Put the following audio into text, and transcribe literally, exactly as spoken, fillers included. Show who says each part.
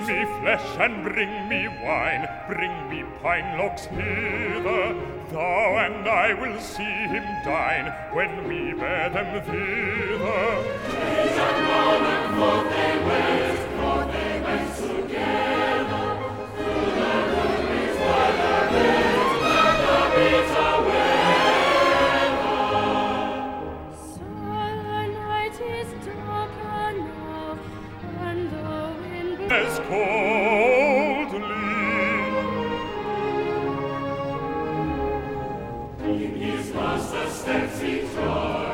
Speaker 1: me flesh and bring me wine, bring me pine logs hither. Thou and I will see him dine when we bear them thither.
Speaker 2: These are gone and forth they went, forth they went together. Through the woodlands by the hills, by the bitter weather.
Speaker 3: So the night is darker now, and the wind
Speaker 1: As coldly
Speaker 2: in his master's steps he trod.